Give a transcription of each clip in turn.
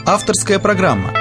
Авторская программа.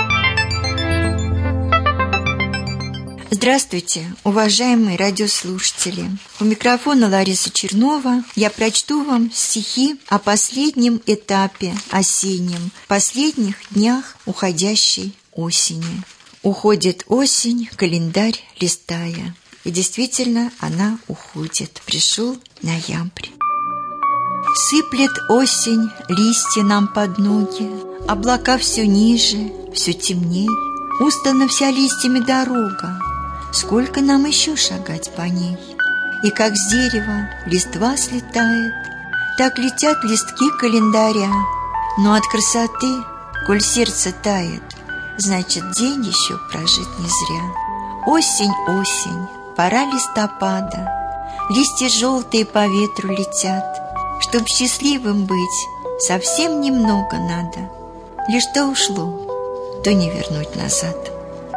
Здравствуйте, уважаемые радиослушатели. У микрофона Лариса Чернова. Я прочту вам стихи о последнем этапе осеннем, последних днях уходящей осени. Уходит осень, календарь листая. И действительно, она уходит. Пришел ноябрь. Сыплет осень листья нам под ноги, облака все ниже, все темней. Устана вся листьями дорога, сколько нам еще шагать по ней? И как с дерева листва слетает, так летят листки календаря. Но от красоты, коль сердце тает, значит, день еще прожит не зря. Осень, осень, пора листопада, листья желтые по ветру летят. Чтоб счастливым быть, совсем немного надо. Лишь что ушло, то не вернуть назад.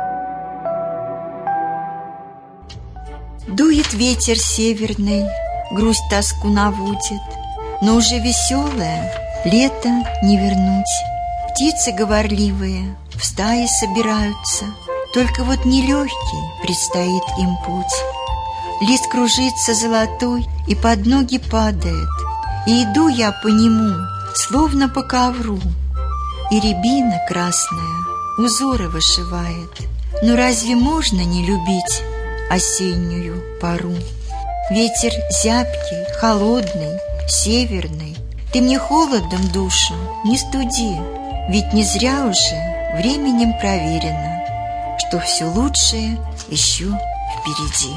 Дует ветер северный, грусть тоску наводит, но уже веселое лето не вернуть. Птицы говорливые в стаи собираются, только вот нелегкий предстоит им путь. Лист кружится золотой и под ноги падает, и иду я по нему, словно по ковру. И рябина красная узоры вышивает. Но разве можно не любить осеннюю пору? Ветер зябкий, холодный, северный, ты мне холодом душу не студи, ведь не зря уже временем проверено, что все лучшее еще впереди.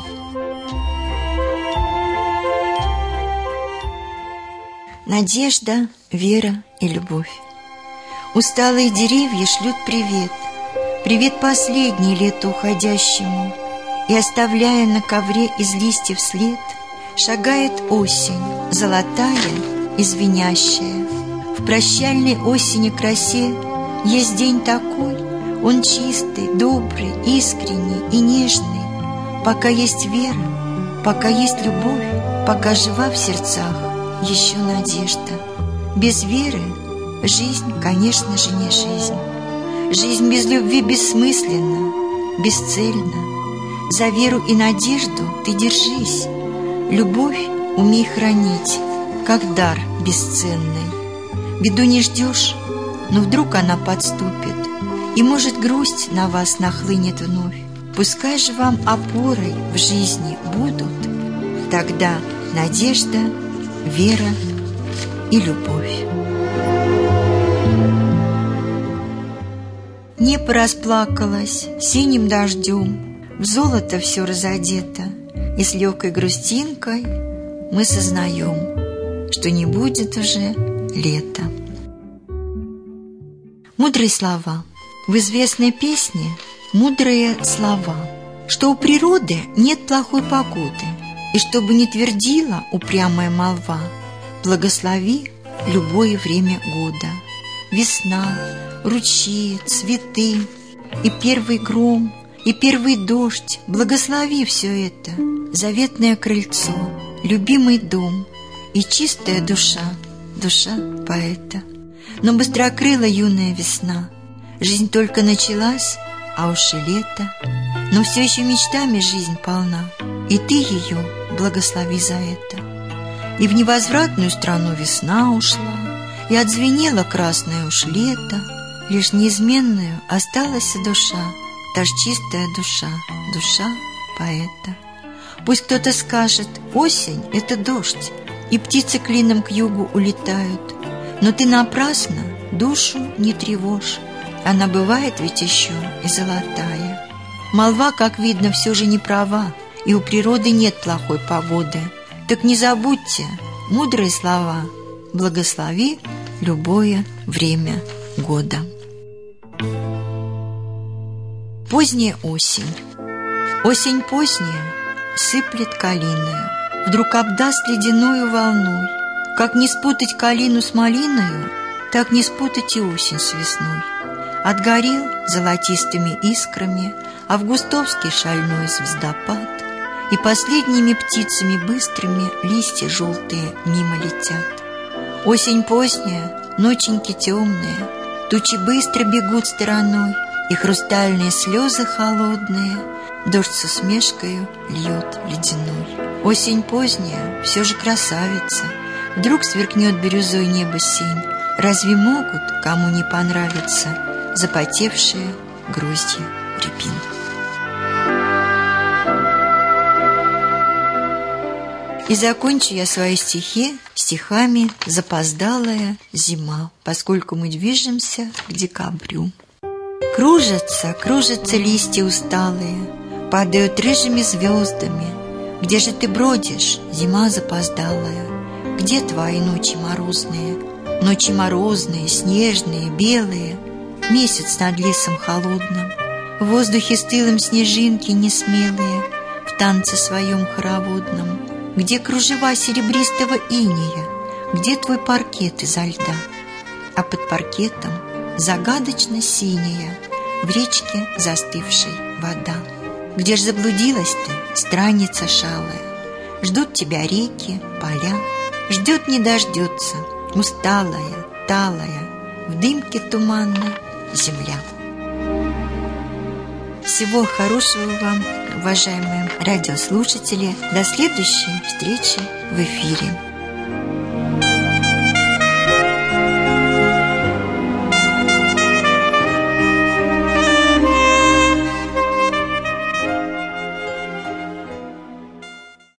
Надежда, вера и любовь. Усталые деревья шлют привет, привет последний лето уходящему, и, оставляя на ковре из листьев след, шагает осень, золотая и звенящая. В прощальной осени красе есть день такой, он чистый, добрый, искренний и нежный. Пока есть вера, пока есть любовь, пока жива в сердцах еще надежда. Без веры жизнь, конечно же, не жизнь. Жизнь без любви бессмысленна, бесцельна. За веру и надежду ты держись. Любовь умей хранить, как дар бесценный. Беду не ждешь, но вдруг она подступит, и, может, грусть на вас нахлынет вновь. Пускай же вам опорой в жизни будут тогда надежда, вера и любовь. Небо расплакалось синим дождем, в золото все разодето, и с легкой грустинкой мы сознаем, что не будет уже лета. Мудрые слова. В известной песне мудрые слова, что у природы нет плохой погоды, и чтобы не твердила упрямая молва, благослови любое время года. Весна, ручьи, цветы, и первый гром, и первый дождь, благослови все это, заветное крыльцо, любимый дом и чистая душа, душа поэта. Но быстрокрыла юная весна, жизнь только началась, а уж и лето, но все еще мечтами жизнь полна, и ты ее благослови за это. И в невозвратную страну весна ушла, и отзвенела красное уж лето, лишь неизменную осталась душа, та ж чистая душа, душа поэта. Пусть кто-то скажет: осень — это дождь, и птицы клином к югу улетают, но ты напрасно душу не тревожь, она бывает ведь еще и золотая. Молва, как видно, все же не права, и у природы нет плохой погоды. Так не забудьте мудрые слова: благослови любое время года. Поздняя осень. Осень поздняя сыплет калиною, вдруг обдаст ледяною волной. Как не спутать калину с малиною, так не спутать и осень с весной. Отгорел золотистыми искрами августовский шальной звездопад, и последними птицами быстрыми листья желтые мимо летят. Осень поздняя, ноченьки темные, Тучи быстро бегут стороной, и хрустальные слезы холодные дождь с усмешкою льет ледяной. Осень поздняя, все же красавица, вдруг сверкнет бирюзой небо синь. Разве могут, кому не понравится, запотевшие гроздья рябин? И закончу я свои стихи стихами «Запоздалая зима», поскольку мы движемся к декабрю. Кружатся, кружатся листья усталые, падают рыжими звездами. Где же ты бродишь, зима запоздалая? Где твои ночи морозные? Ночи морозные, снежные, белые, месяц над лесом холодным. В воздухе стылым снежинки несмелые, в танце своем хороводном. Где кружева серебристого инея? Где твой паркет изо льда? А под паркетом загадочно синяя, в речке застывшей вода. Где ж заблудилась ты, странница шалая? Ждут тебя реки, поля. Ждет не дождется, усталая, талая, в дымке туманной земля. Всего хорошего вам, уважаемые радиослушатели. До следующей встречи в эфире.